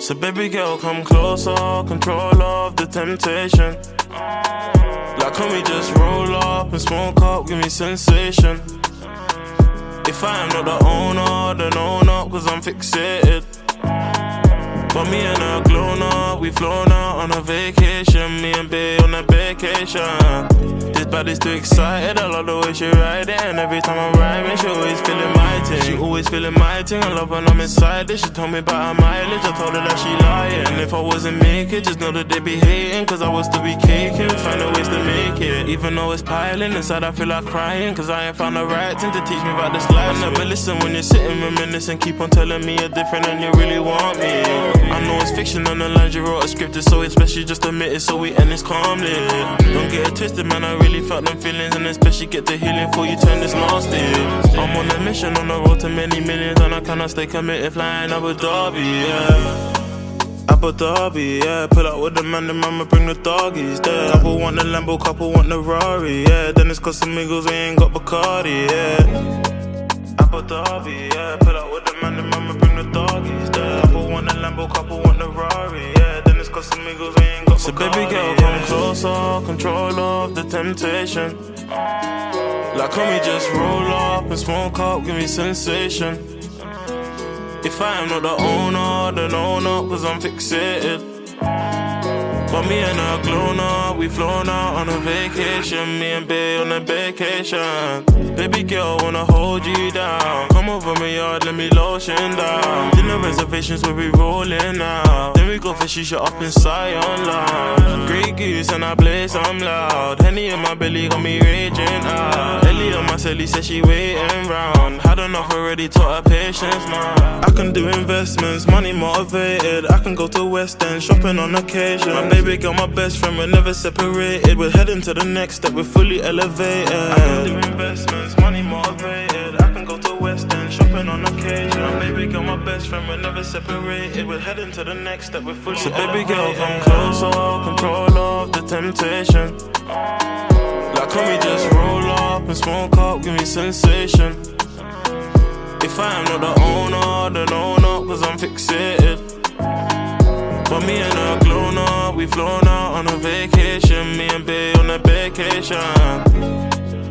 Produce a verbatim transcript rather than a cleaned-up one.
So baby girl, come closer, control of the temptation. Like can we just roll up and smoke up, give me sensation. If I am not the owner, then own up, cause I'm fixated. But me and her grown up, we flown out on a vacation. Me and Bae on a vacation. This body's too excited, I love the way she ride it. And every time I'm riding, she always feeling my thing. She always feeling my thing, I love when I'm inside it. She told me about her mileage, I told her that she lying. And if I wasn't make it, just know that they be hating, cause I was to be caking, finding ways to make it. Even though it's piling, inside I feel like crying, cause I ain't found the right thing to teach me about this life. I never listen when you're sitting reminiscing, keep on telling me you're different and you really want me. I know it's fiction on the lines, you wrote a script, it's so especially just admit it, so we end this calmly. Don't get it twisted, man, I really felt them feelings, and especially get the healing before you turn this nasty. I'm on a mission, on the road to many millions, and I cannot stay committed, flying Abu Dhabi, yeah. Abu Dhabi, yeah. Pull up with the man, the mama bring the doggies there. Couple want the Lambo, couple want the Rari, yeah. Then it's cause some amigos, we ain't got Bacardi, yeah. Abu Dhabi, yeah. Pull up with the man, the mama bring the doggies there. Couple want the Lambo, couple want the Rari, yeah. Then it's cause some amigos, we ain't got Bacardi. So baby girl, come closer, control of the temptation. Like can we just roll up and smoke up, give me sensation. If I am not the owner, then own up, cause I'm fixated. But me and her grown up, we flown out on a vacation. Me and Bae on a vacation. Baby girl, wanna hold you down. Come over my yard, let me lotion down. Dinner reservations where we rolling now. Then we go for shisha up inside online. Grey Goose and I blaze, I'm loud. Henny in my belly got me raging out. Ellie on my celly said she waiting round. Had enough already, taught her patience now. I can do investments, money motivated. I can go to West End, shopping on occasion. My baby girl, my best friend, we're never separated. We're heading to the next step, we're fully elevated. I can do investments, money motivated. I can go to West End, shopping on occasion. My baby girl, my best friend, we're never separated. We're heading to the next step, we're fully elevated. So baby girl, come closer, control of the temptation. Like can we just roll up and smoke up, give me sensation. If I am not the owner, then own up, cause I'm fixated. But me and her grown up, we flown out on a vacation. Me and Bae on a vacation.